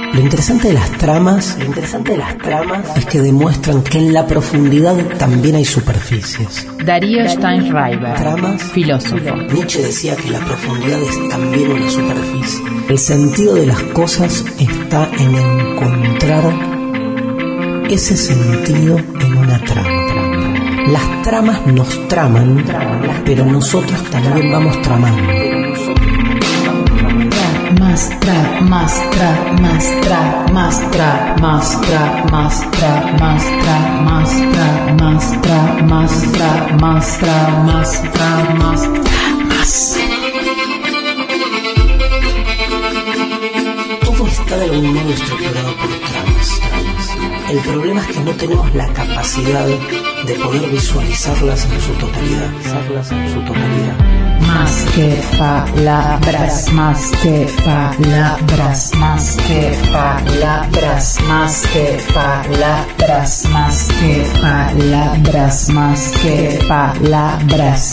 Lo interesante de las tramas es que demuestran que en la profundidad también hay superficies. Darío Steinschreiber, Tramas, filósofo. Nietzsche decía que la profundidad es también una superficie. El sentido de las cosas está en encontrar ese sentido en una trama. Las tramas nos traman, pero nosotros también vamos tramando. Todo está de algún modo estructurado por tramas. El problema es que no tenemos la capacidad de poder visualizarlas en su totalidad. Más que palabras, más que palabras, más que palabras, más que palabras, más que palabras, más que palabras,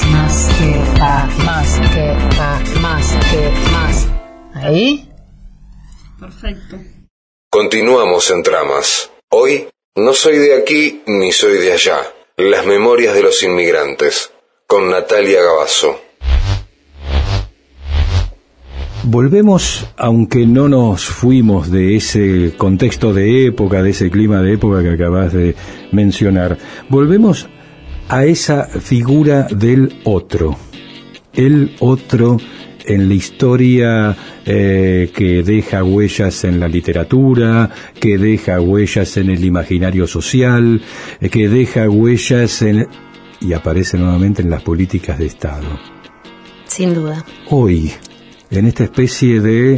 más que. ¿Ahí? Perfecto. Continuamos en Tramas. Hoy, no soy de aquí ni soy de allá. Las memorias de los inmigrantes. Con Natalia Gabasso. Volvemos, aunque no nos fuimos de ese contexto de época, de ese clima de época que acabas de mencionar, volvemos a esa figura del otro. El otro en la historia que deja huellas en la literatura, que deja huellas en el imaginario social, que deja huellas y aparece nuevamente en las políticas de Estado. Sin duda. Hoy, en esta especie de...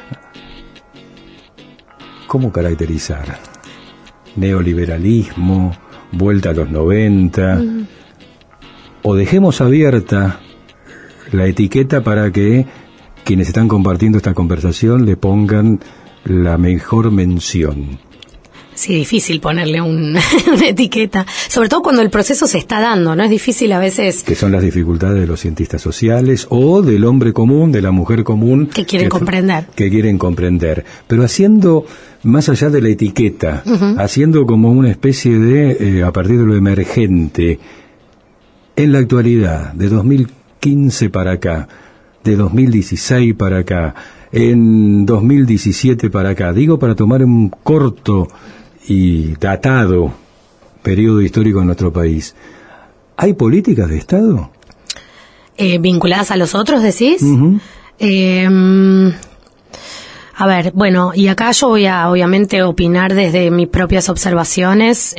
¿Cómo caracterizar? Neoliberalismo, vuelta a los 90, o dejemos abierta la etiqueta para que quienes están compartiendo esta conversación le pongan la mejor mención. Sí, difícil ponerle una etiqueta, sobre todo cuando el proceso se está dando, ¿no? Es difícil a veces... Que son las dificultades de los cientistas sociales o del hombre común, de la mujer común. Que quieren comprender. Que quieren comprender, pero haciendo más allá de la etiqueta, haciendo como una especie de, a partir de lo emergente, en la actualidad, de 2015 para acá, de 2016 para acá, en 2017 para acá, digo para tomar un corto y datado periodo histórico en nuestro país. ¿Hay políticas de Estado? ¿Vinculadas a los otros, decís? A ver, bueno, y acá yo voy a, obviamente, opinar desde mis propias observaciones.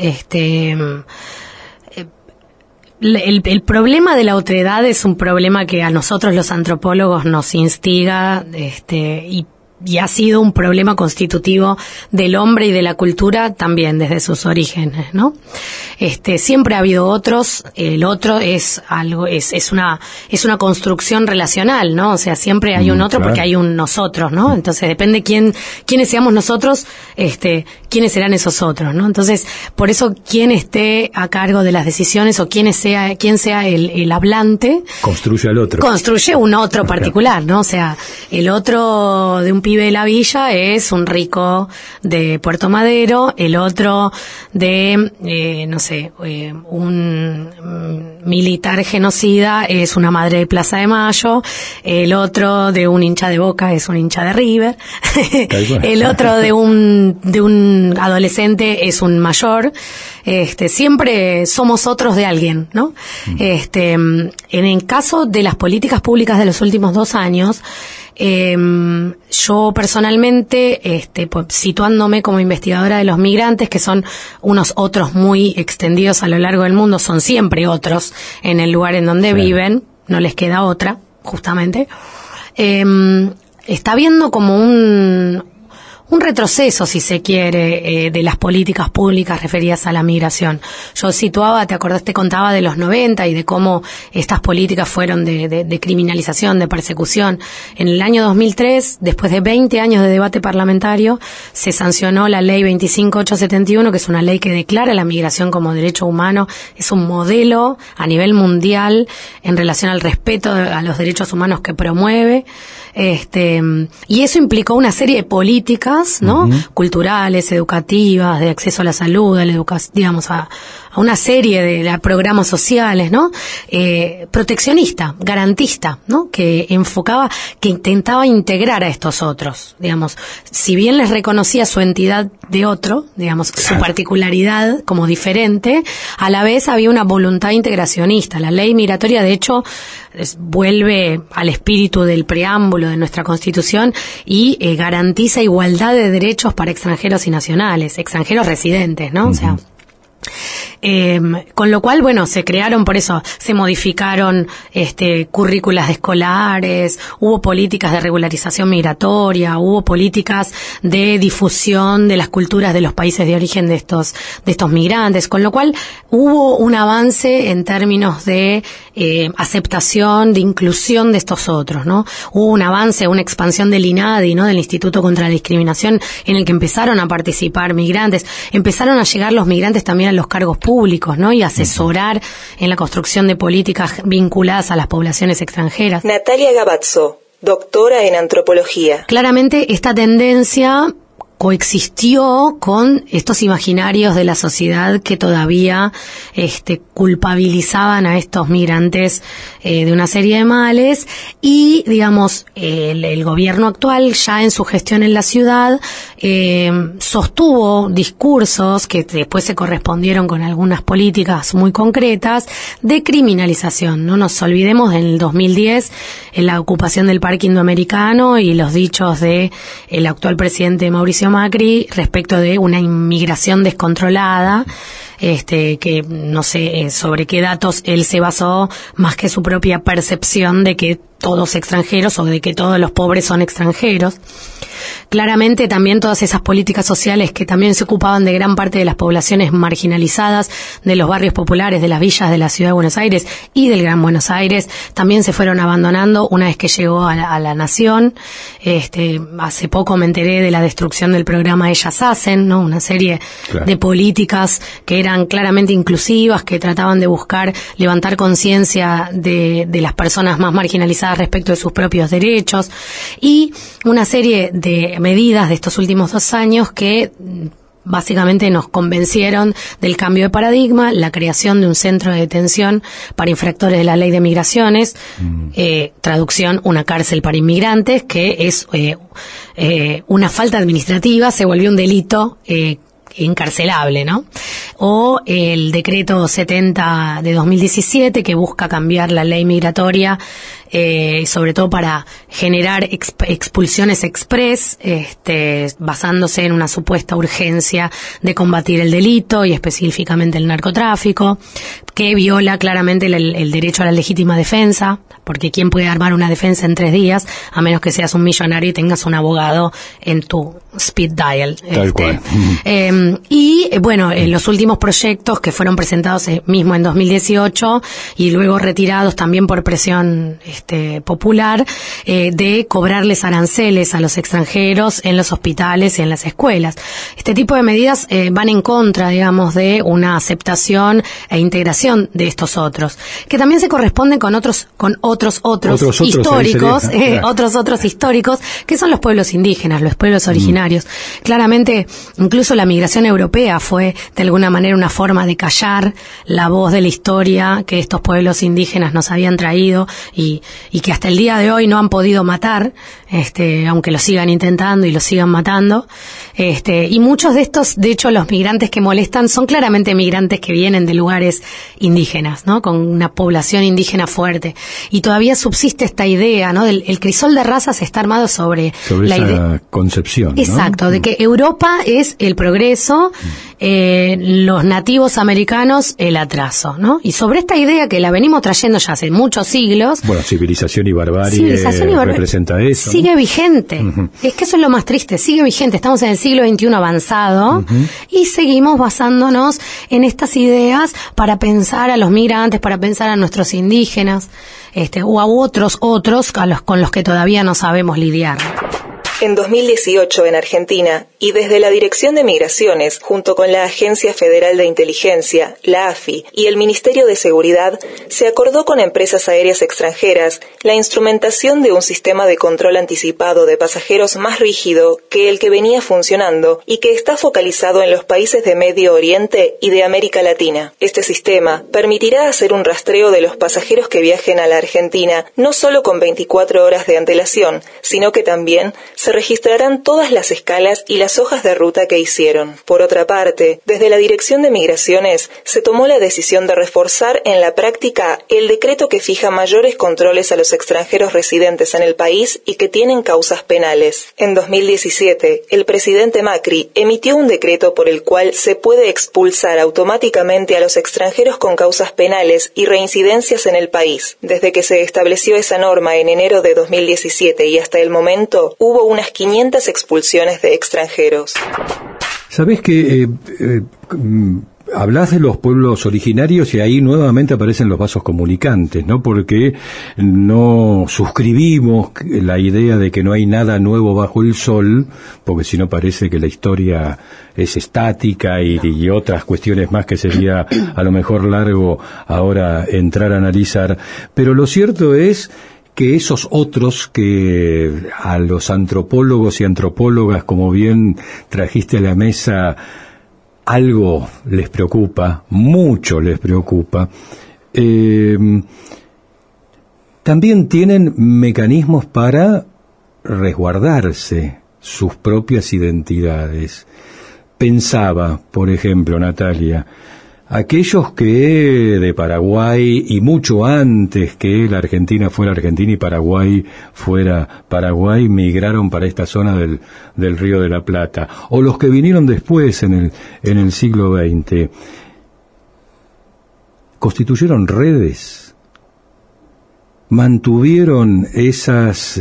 El problema de la otredad es un problema que a nosotros los antropólogos nos instiga, y ha sido un problema constitutivo del hombre y de la cultura también desde sus orígenes, ¿no? Siempre ha habido otros, el otro es algo, es una construcción relacional, ¿no? O sea, siempre hay un otro porque hay un nosotros, ¿no? Entonces depende quiénes seamos nosotros, quiénes serán esos otros, ¿no? Entonces, por eso quien esté a cargo de las decisiones o quien sea el hablante, construye al otro. Construye un otro particular, ¿no? O sea, el otro de un pibe de la villa es un rico de Puerto Madero, el otro de, un militar genocida es una madre de Plaza de Mayo, el otro de un hincha de Boca es un hincha de River, el otro de un adolescente es un mayor, siempre somos otros de alguien, ¿no? En el caso de las políticas públicas de los últimos 2 años, yo personalmente, situándome como investigadora de los migrantes, que son unos otros muy extendidos a lo largo del mundo, son siempre otros en el lugar en donde viven, no les queda otra, justamente, está habiendo como un retroceso, si se quiere, de las políticas públicas referidas a la migración. Yo situaba, te acordás, te contaba de los 90 y de cómo estas políticas fueron de criminalización, de persecución. En el año 2003, después de 20 años de debate parlamentario, se sancionó la ley 25871, que es una ley que declara la migración como derecho humano. Es un modelo a nivel mundial en relación al respeto a los derechos humanos que promueve. Y eso implicó una serie de políticas políticas, ¿no? Culturales, educativas, de acceso a la salud, a la educación, digamos, a una serie de programas sociales, ¿no? Proteccionista, garantista, ¿no? Que enfocaba, que intentaba integrar a estos otros, digamos, si bien les reconocía su entidad de otro, digamos, su particularidad como diferente, a la vez había una voluntad integracionista. La ley migratoria, de hecho, vuelve al espíritu del preámbulo de nuestra Constitución y garantiza igualdad de derechos para extranjeros y nacionales, extranjeros residentes, ¿no? O sea, con lo cual, bueno, se crearon, por eso se modificaron currículas escolares, hubo políticas de regularización migratoria, hubo políticas de difusión de las culturas de los países de origen de estos migrantes, con lo cual hubo un avance en términos de aceptación, de inclusión de estos otros, ¿no? Hubo un avance, una expansión del INADI, ¿no? Del Instituto contra la Discriminación, en el que empezaron a participar migrantes, empezaron a llegar los migrantes también a los cargos públicos, ¿no? Y asesorar en la construcción de políticas vinculadas a las poblaciones extranjeras. Natalia Gavazzo, doctora en antropología. Claramente esta tendencia coexistió con estos imaginarios de la sociedad que todavía culpabilizaban a estos migrantes de una serie de males, y digamos el gobierno actual, ya en su gestión en la ciudad, sostuvo discursos que después se correspondieron con algunas políticas muy concretas de criminalización. No nos olvidemos en el 2010 en la ocupación del Parque Indoamericano y los dichos de el actual presidente Mauricio Macri respecto de una inmigración descontrolada, que no sé sobre qué datos él se basó, más que su propia percepción de que todos extranjeros o de que todos los pobres son extranjeros. Claramente también todas esas políticas sociales que también se ocupaban de gran parte de las poblaciones marginalizadas, de los barrios populares, de las villas de la ciudad de Buenos Aires y del Gran Buenos Aires, también se fueron abandonando una vez que llegó a la nación. Hace poco me enteré de la destrucción del programa Ellas Hacen, ¿no? Una serie de políticas que eran claramente inclusivas, que trataban de buscar levantar conciencia de las personas más marginalizadas respecto de sus propios derechos, y una serie de medidas de estos últimos 2 años que básicamente nos convencieron del cambio de paradigma, la creación de un centro de detención para infractores de la ley de migraciones, traducción, una cárcel para inmigrantes, que es una falta administrativa, se volvió un delito encarcelable, ¿no? O el decreto 70 de 2017 que busca cambiar la ley migratoria, sobre todo para generar expulsiones express, basándose en una supuesta urgencia de combatir el delito y específicamente el narcotráfico, que viola claramente el derecho a la legítima defensa, porque ¿quién puede armar una defensa en 3 días a menos que seas un millonario y tengas un abogado en tu speed dial? Tal cual. Y bueno, los últimos proyectos que fueron presentados mismo en 2018 y luego retirados también por presión popular, de cobrarles aranceles a los extranjeros en los hospitales y en las escuelas. Este tipo de medidas van en contra, digamos, de una aceptación e integración de estos otros, que también se corresponden con otros históricos, otros históricos, que son los pueblos indígenas, los pueblos originarios. Claramente, incluso la migración europea fue de alguna manera una forma de callar la voz de la historia que estos pueblos indígenas nos habían traído y que hasta el día de hoy no han podido matar, aunque lo sigan intentando y lo sigan matando. Y muchos de estos, de hecho, los migrantes que molestan son claramente migrantes que vienen de lugares indígenas, ¿no? Con una población indígena fuerte. Y todavía subsiste esta idea, ¿no? El crisol de razas está armado sobre la esa concepción, ¿no? Exacto, de que Europa es el progreso, los nativos americanos el atraso, ¿no? Y sobre esta idea que la venimos trayendo ya hace muchos siglos. Bueno, civilización y barbarie representa eso. Sigue vigente. Es que eso es lo más triste, sigue vigente. Estamos en el siglo XXI avanzado y seguimos basándonos en estas ideas para pensar a los migrantes, para pensar a nuestros indígenas, o a otros con los que todavía no sabemos lidiar. En 2018, en Argentina, y desde la Dirección de Migraciones, junto con la Agencia Federal de Inteligencia, la AFI, y el Ministerio de Seguridad, se acordó con empresas aéreas extranjeras la instrumentación de un sistema de control anticipado de pasajeros más rígido que el que venía funcionando y que está focalizado en los países de Medio Oriente y de América Latina. Este sistema permitirá hacer un rastreo de los pasajeros que viajen a la Argentina, no solo con 24 horas de antelación, sino que también se registrarán todas las escalas y las hojas de ruta que hicieron. Por otra parte, desde la Dirección de Migraciones se tomó la decisión de reforzar en la práctica el decreto que fija mayores controles a los extranjeros residentes en el país y que tienen causas penales. En 2017, el presidente Macri emitió un decreto por el cual se puede expulsar automáticamente a los extranjeros con causas penales y reincidencias en el país. Desde que se estableció esa norma en enero de 2017 y hasta el momento, hubo unas 500 expulsiones de extranjeros. ¿Sabés que hablas de los pueblos originarios y ahí nuevamente aparecen los vasos comunicantes, ¿no? Porque no suscribimos la idea de que no hay nada nuevo bajo el sol, porque si no parece que la historia es estática y otras cuestiones más que sería a lo mejor largo ahora entrar a analizar. Pero lo cierto es que esos otros que a los antropólogos y antropólogas, como bien trajiste a la mesa, algo les preocupa, mucho les preocupa, también tienen mecanismos para resguardarse sus propias identidades. Pensaba, por ejemplo, Natalia, aquellos que de Paraguay y mucho antes que la Argentina fuera Argentina y Paraguay fuera Paraguay, migraron para esta zona del Río de la Plata, o los que vinieron después en el siglo XX, constituyeron redes, mantuvieron esas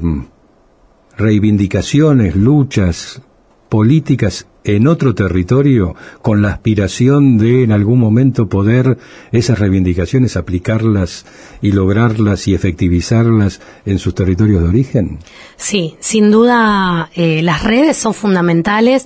reivindicaciones, luchas políticas en otro territorio, con la aspiración de en algún momento poder esas reivindicaciones aplicarlas y lograrlas y efectivizarlas en sus territorios de origen? Sí, sin duda las redes son fundamentales.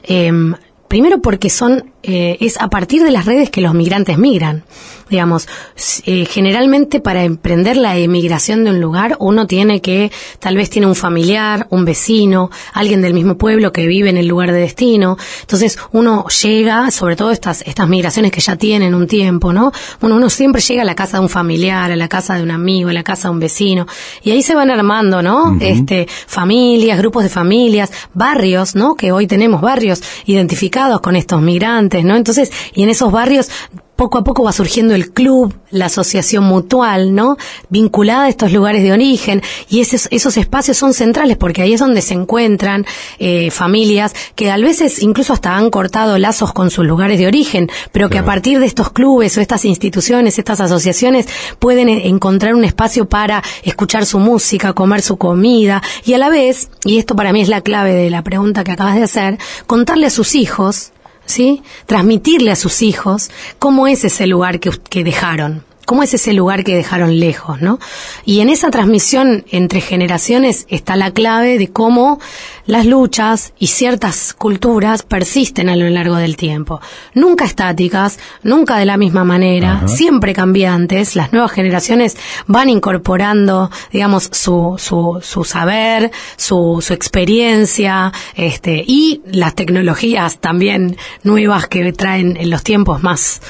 Primero porque es a partir de las redes que los migrantes migran. Digamos, generalmente para emprender la emigración de un lugar, uno tal vez tiene un familiar, un vecino, alguien del mismo pueblo que vive en el lugar de destino. Entonces uno llega, sobre todo estas migraciones que ya tienen un tiempo, ¿no? Bueno, uno siempre llega a la casa de un familiar, a la casa de un amigo, a la casa de un vecino, y ahí se van armando, ¿no? Uh-huh. Familias, grupos de familias, barrios, ¿no? Que hoy tenemos barrios identificados con estos migrantes, ¿no? Entonces, y en esos barrios poco a poco va surgiendo el club, la asociación mutual, ¿no? Vinculada a estos lugares de origen, y esos espacios son centrales porque ahí es donde se encuentran familias que a veces incluso hasta han cortado lazos con sus lugares de origen, pero que a partir de estos clubes o estas instituciones, estas asociaciones, pueden encontrar un espacio para escuchar su música, comer su comida, y a la vez, y esto para mí es la clave de la pregunta que acabas de hacer, contarle a sus hijos, ¿sí? Transmitirle a sus hijos cómo es ese lugar que dejaron, cómo es ese lugar que dejaron lejos, ¿no? Y en esa transmisión entre generaciones está la clave de cómo las luchas y ciertas culturas persisten a lo largo del tiempo. Nunca estáticas, nunca de la misma manera, siempre cambiantes. Las nuevas generaciones van incorporando, digamos, su saber, su experiencia, y las tecnologías también nuevas que traen en los tiempos más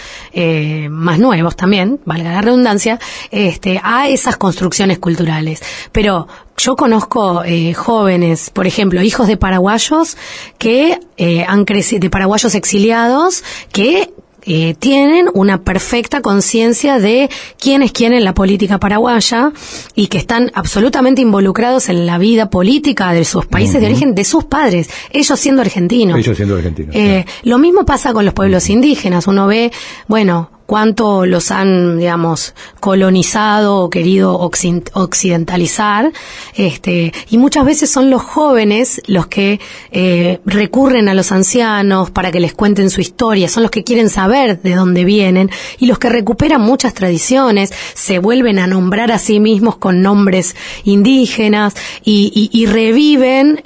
nuevos también, valga la redundancia, a esas construcciones culturales. Pero yo conozco jóvenes, por ejemplo, hijos de paraguayos que han crecido, de paraguayos exiliados, que tienen una perfecta conciencia de quién es quién en la política paraguaya y que están absolutamente involucrados en la vida política de sus países de origen, de sus padres, ellos siendo argentinos. Ellos siendo argentinos. Lo mismo pasa con los pueblos indígenas. Uno ve, bueno, cuánto los han, digamos, colonizado o querido occidentalizar, y muchas veces son los jóvenes los que recurren a los ancianos para que les cuenten su historia, son los que quieren saber de dónde vienen y los que recuperan muchas tradiciones, se vuelven a nombrar a sí mismos con nombres indígenas y reviven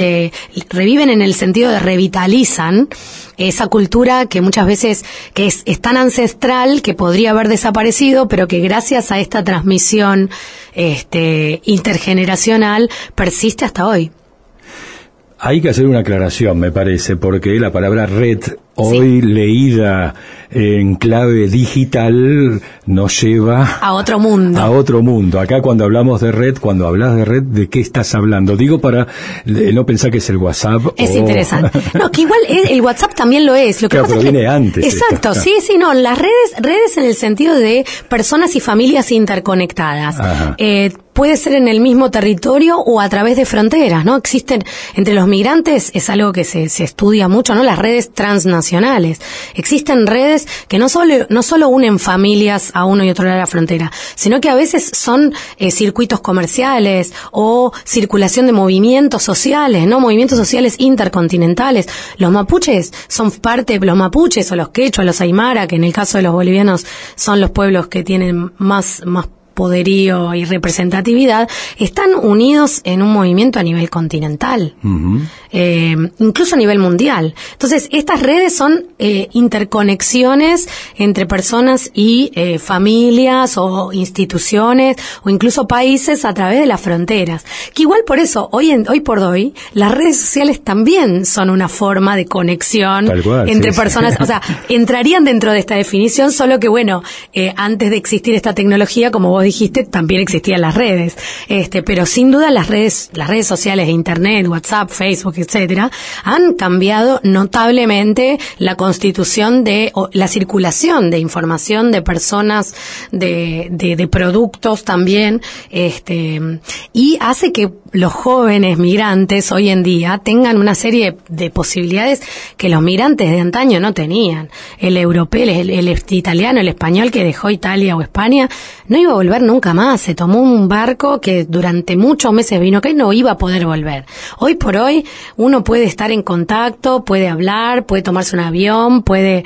en el sentido de revitalizan esa cultura que muchas veces es tan ancestral que podría haber desaparecido, pero que gracias a esta transmisión intergeneracional persiste hasta hoy. Hay que hacer una aclaración, me parece, porque la palabra red, hoy leída en clave digital, nos lleva a otro mundo. A otro mundo. Acá cuando hablamos de red, cuando hablas de red, ¿de qué estás hablando? Digo para no pensar que es el WhatsApp. Es interesante. No, que igual el WhatsApp también lo es. Lo que claro, pasa pero es que, viene antes. Exacto, esto. sí, no, las redes en el sentido de personas y familias interconectadas. Puede ser en el mismo territorio o a través de fronteras, ¿no? Existen, entre los migrantes, es algo que se estudia mucho, ¿no? Las redes transnacionales. Existen redes que no solo unen familias a uno y otro lado de la frontera, sino que a veces son circuitos comerciales o circulación de movimientos sociales, ¿no? Movimientos sociales intercontinentales. Los mapuches son parte, los mapuches o los quechua, los aymara, que en el caso de los bolivianos son los pueblos que tienen más poderío y representatividad, están unidos en un movimiento a nivel continental, incluso a nivel mundial. Entonces, estas redes son interconexiones entre personas y familias o instituciones o incluso países a través de las fronteras. Que igual por eso, hoy por hoy, las redes sociales también son una forma de conexión entre personas. O sea, entrarían dentro de esta definición, solo que bueno, antes de existir esta tecnología, como vos dijiste, también existían las redes, pero sin duda las redes sociales de internet, WhatsApp, Facebook, etcétera, han cambiado notablemente la constitución o la circulación de información de personas, de productos también, y hace que los jóvenes migrantes hoy en día tengan una serie de posibilidades que los migrantes de antaño no tenían. El europeo, el italiano, el español que dejó Italia o España no iba a volver nunca más. Se tomó un barco que durante muchos meses vino acá y no iba a poder volver. Hoy por hoy uno puede estar en contacto, puede hablar, puede tomarse un avión,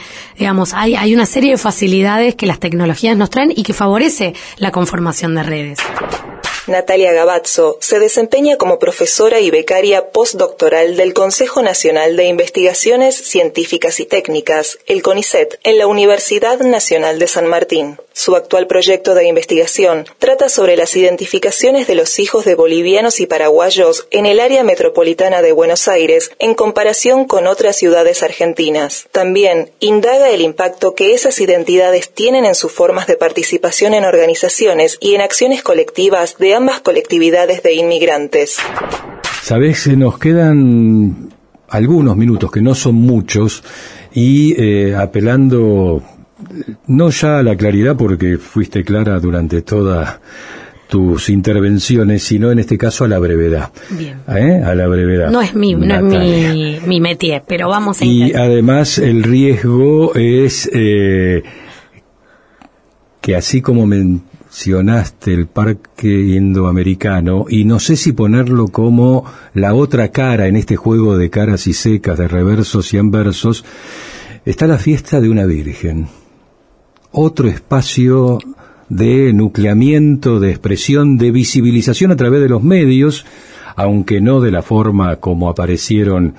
hay una serie de facilidades que las tecnologías nos traen y que favorece la conformación de redes. Natalia Gavazzo se desempeña como profesora y becaria postdoctoral del Consejo Nacional de Investigaciones Científicas y Técnicas, el CONICET, en la Universidad Nacional de San Martín. Su actual proyecto de investigación trata sobre las identificaciones de los hijos de bolivianos y paraguayos en el área metropolitana de Buenos Aires en comparación con otras ciudades argentinas. También indaga el impacto que esas identidades tienen en sus formas de participación en organizaciones y en acciones colectivas de ambas colectividades de inmigrantes. Sabés, nos quedan algunos minutos, que no son muchos, y apelando no ya a la claridad, porque fuiste clara durante todas tus intervenciones, sino en este caso a la brevedad. Bien. A la brevedad. No es mi métier, pero vamos a intentar. Y además el riesgo es que así como mencionaste el Parque Indoamericano, y no sé si ponerlo como la otra cara en este juego de caras y secas, de reversos y anversos, está la fiesta de una virgen. Otro espacio de nucleamiento, de expresión, de visibilización a través de los medios, aunque no de la forma como aparecieron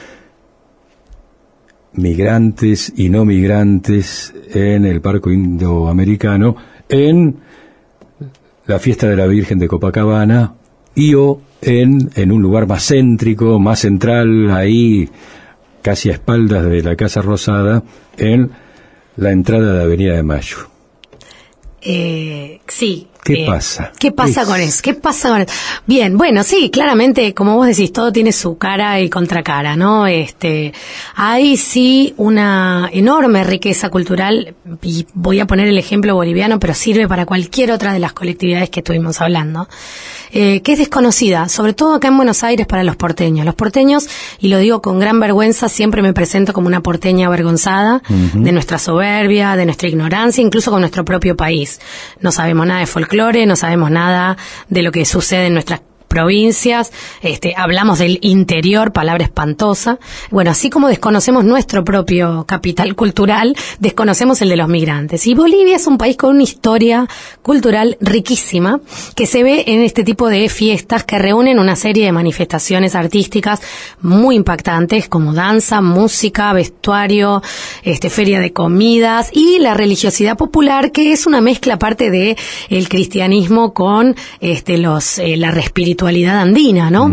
migrantes y no migrantes en el Parque Indoamericano, en la fiesta de la Virgen de Copacabana o en un lugar más céntrico, más central, ahí casi a espaldas de la Casa Rosada, en la entrada de Avenida de Mayo. Sí, ¿Qué pasa? ¿Qué pasa con eso? ¿Qué pasa con eso? Bien, bueno, sí, claramente, como vos decís, todo tiene su cara y contracara, ¿no? Hay sí una enorme riqueza cultural, y voy a poner el ejemplo boliviano, pero sirve para cualquier otra de las colectividades que estuvimos hablando, que es desconocida, sobre todo acá en Buenos Aires para los porteños. Los porteños, y lo digo con gran vergüenza, siempre me presento como una porteña avergonzada de nuestra soberbia, de nuestra ignorancia, incluso con nuestro propio país. No sabemos nada de folclore, no sabemos nada de lo que sucede en nuestras provincias, hablamos del interior, palabra espantosa. Bueno, así como desconocemos nuestro propio capital cultural, desconocemos el de los migrantes. Y Bolivia es un país con una historia cultural riquísima, que se ve en este tipo de fiestas que reúnen una serie de manifestaciones artísticas muy impactantes, como danza, música, vestuario, feria de comidas y la religiosidad popular, que es una mezcla aparte de el cristianismo con la espiritualidad andina, ¿no?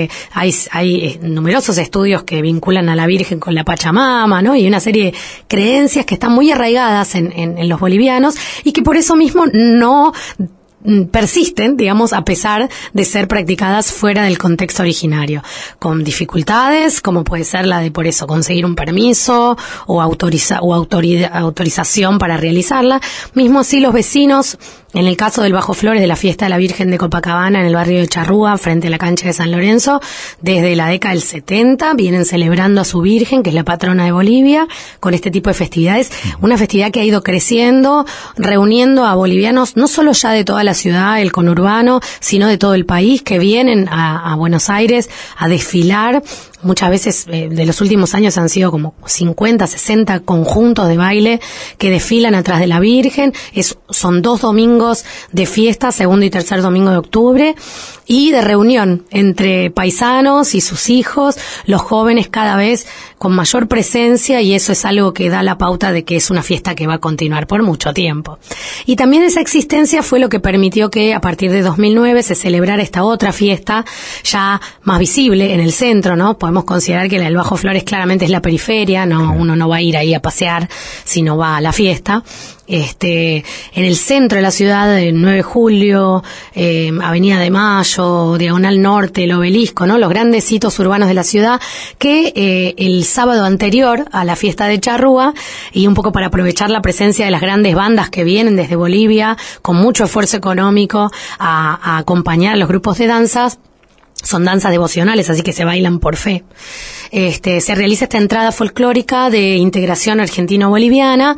Hay numerosos estudios que vinculan a la Virgen con la Pachamama, ¿no? Y una serie de creencias que están muy arraigadas en los bolivianos y que por eso mismo no persisten, digamos, a pesar de ser practicadas fuera del contexto originario, con dificultades, como puede ser la de, por eso, conseguir un permiso o autorización para realizarla. Mismo así, los vecinos, en el caso del Bajo Flores, de la fiesta de la Virgen de Copacabana en el barrio de Charrúa, frente a la cancha de San Lorenzo, desde la década del 70, vienen celebrando a su Virgen, que es la patrona de Bolivia, con este tipo de festividades. Una festividad que ha ido creciendo, reuniendo a bolivianos, no solo ya de toda la ciudad, el conurbano, sino de todo el país, que vienen a Buenos Aires a desfilar. Muchas veces, de los últimos años han sido como 50, 60 conjuntos de baile que desfilan atrás de la Virgen. Son 2 domingos de fiesta, segundo y tercer domingo de octubre, y de reunión entre paisanos y sus hijos, los jóvenes cada vez con mayor presencia, y eso es algo que da la pauta de que es una fiesta que va a continuar por mucho tiempo. Y también esa existencia fue lo que permitió que a partir de 2009 se celebrara esta otra fiesta ya más visible en el centro, ¿no? Podemos considerar que la del Bajo Flores claramente es la periferia, no, uno no va a ir ahí a pasear, sino va a la fiesta. En el centro de la ciudad, el 9 de julio, Avenida de Mayo, Diagonal Norte, el Obelisco, ¿no? Los grandes hitos urbanos de la ciudad, que el sábado anterior a la fiesta de Charrúa, y un poco para aprovechar la presencia de las grandes bandas que vienen desde Bolivia, con mucho esfuerzo económico, a acompañar a los grupos de danzas. Son danzas devocionales, así que se bailan por fe. Se realiza esta entrada folclórica de integración argentino-boliviana,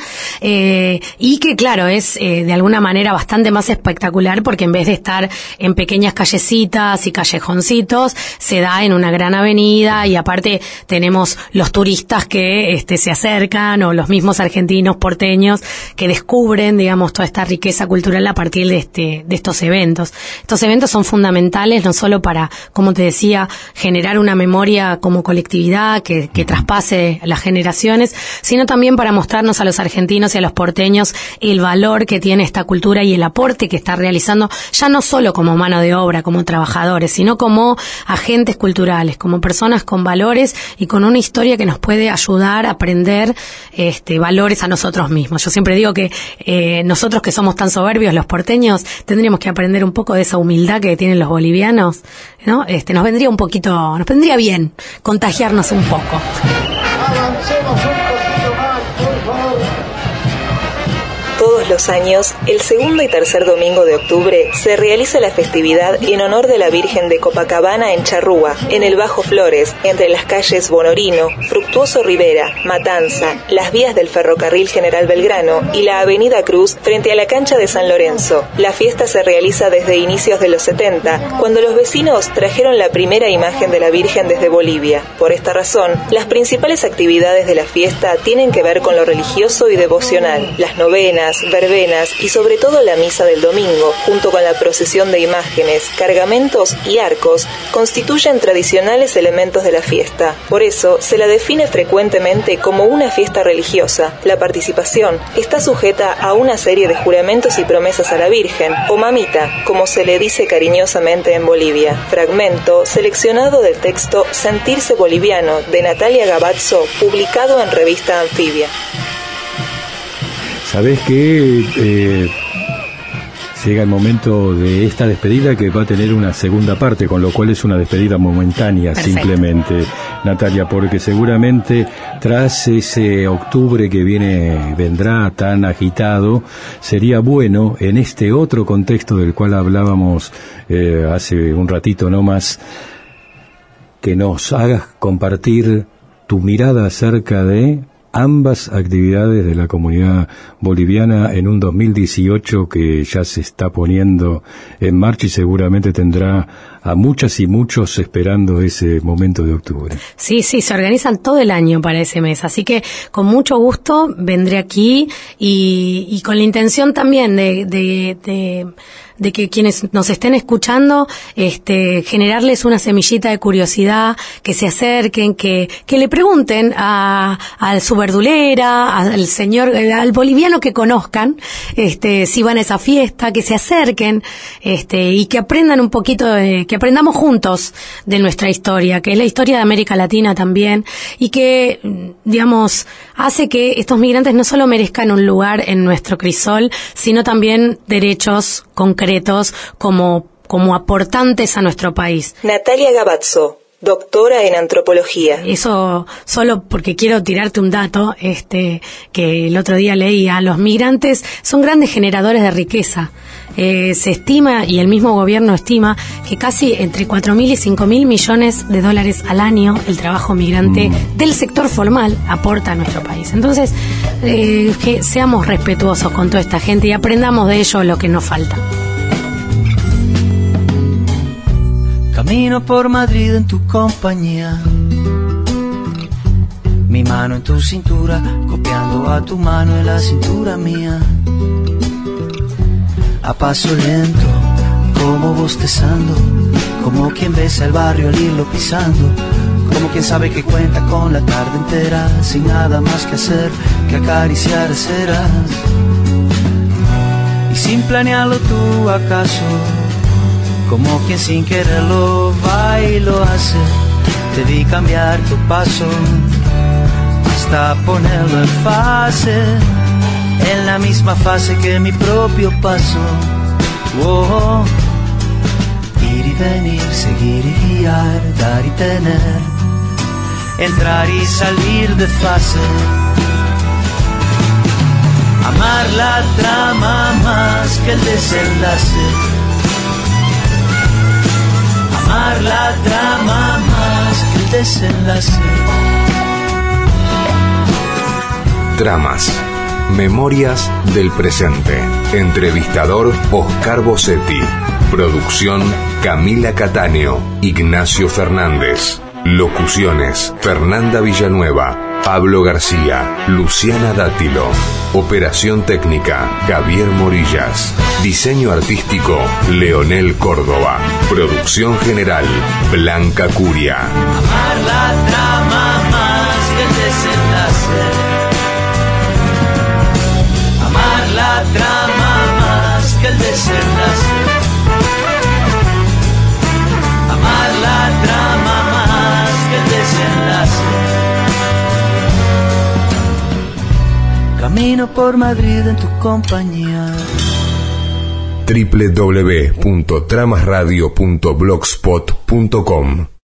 y que, claro, es de alguna manera bastante más espectacular, porque en vez de estar en pequeñas callecitas y callejoncitos, se da en una gran avenida, y aparte tenemos los turistas que se acercan, o los mismos argentinos porteños que descubren, digamos, toda esta riqueza cultural a partir de estos eventos. Estos eventos son fundamentales no solo para, como te decía, generar una memoria como colectividad que traspase las generaciones, sino también para mostrarnos a los argentinos y a los porteños el valor que tiene esta cultura y el aporte que está realizando, ya no solo como mano de obra, como trabajadores, sino como agentes culturales, como personas con valores y con una historia que nos puede ayudar a aprender valores a nosotros mismos. Yo siempre digo que nosotros, que somos tan soberbios, los porteños, tendríamos que aprender un poco de esa humildad que tienen los bolivianos, ¿no? Nos vendría bien contagiarnos un poco. Avancemos un poquito más, por favor. Todos los años, el segundo y tercer domingo de octubre, se realiza la festividad en honor de la Virgen de Copacabana en Charrúa, en el Bajo Flores, entre las calles Bonorino, Fructuoso Rivera, Matanza, las vías del ferrocarril General Belgrano y la Avenida Cruz, frente a la cancha de San Lorenzo. La fiesta se realiza desde inicios de los 70, cuando los vecinos trajeron la primera imagen de la Virgen desde Bolivia. Por esta razón, las principales actividades de la fiesta tienen que ver con lo religioso y devocional. Las novenas, verbenas y sobre todo la misa del domingo, junto con la procesión de imágenes, cargamentos y arcos, constituyen tradicionales elementos de la fiesta. Por eso se la define frecuentemente como una fiesta religiosa. La participación está sujeta a una serie de juramentos y promesas a la Virgen, o mamita, como se le dice cariñosamente en Bolivia. Fragmento seleccionado del texto Sentirse Boliviano, de Natalia Gavazzo, publicado en Revista Anfibia. ¿Sabés qué? llega el momento de esta despedida que va a tener una segunda parte, con lo cual es una despedida momentánea. Perfecto. Simplemente, Natalia, porque seguramente tras ese octubre que vendrá tan agitado, sería bueno en este otro contexto del cual hablábamos hace un ratito no más, que nos hagas compartir tu mirada acerca de ambas actividades de la comunidad boliviana en un 2018 que ya se está poniendo en marcha y seguramente tendrá a muchas y muchos esperando ese momento de octubre. Sí, se organizan todo el año para ese mes, así que con mucho gusto vendré aquí y con la intención también de que quienes nos estén escuchando, generarles una semillita de curiosidad, que se acerquen, que le pregunten a su verdulera, al señor, al boliviano que conozcan, si van a esa fiesta, que se acerquen, y que aprendan un poquito que aprendamos juntos de nuestra historia, que es la historia de América Latina también, y que, digamos, hace que estos migrantes no solo merezcan un lugar en nuestro crisol, sino también derechos concretos como aportantes a nuestro país. Natalia Gavazzo, doctora en antropología. Eso solo porque quiero tirarte un dato, que el otro día leía. Los migrantes son grandes generadores de riqueza. Se estima, y el mismo gobierno estima, que casi entre 4.000 y 5.000 millones de dólares al año el trabajo migrante del sector formal aporta a nuestro país. Entonces, que seamos respetuosos con toda esta gente y aprendamos de ello lo que nos falta. Camino por Madrid en tu compañía, mi mano en tu cintura, copiando a tu mano en la cintura mía. A paso lento, como bostezando, como quien besa el barrio al irlo pisando, como quien sabe que cuenta con la tarde entera, sin nada más que hacer que acariciar aceras. Y sin planearlo tú acaso, como quien sin quererlo va y lo hace, te vi cambiar tu paso hasta ponerlo en fase, en la misma fase que mi propio paso. Oh, ir y venir, seguir y guiar, dar y tener, entrar y salir de fase. Amar la trama más que el desenlace. Amar la trama más que el desenlace. Tramas. Memorias del presente. Entrevistador Oscar Bossetti. Producción Camila Cattaneo, Ignacio Fernández. Locuciones Fernanda Villanueva, Pablo García, Luciana Dátilo. Operación técnica Javier Morillas. Diseño artístico Leonel Córdoba. Producción general Blanca Curia. Amar la trama más que el desenlace. Amar la trama más que el desenlace. Amar la trama más que el desenlace. Camino por Madrid en tu compañía. www.tramasradio.blogspot.com